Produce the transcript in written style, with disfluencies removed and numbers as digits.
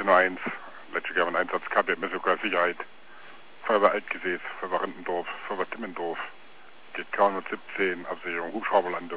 1, letztes Jahr ein Einsatz gehabt, mit sogar Sicherheit. Feuerwehr Altgesäß, Feuerwehr Rindendorf, Feuerwehr Timmendorf, GK 117, Absicherung, Hubschrauberlandung.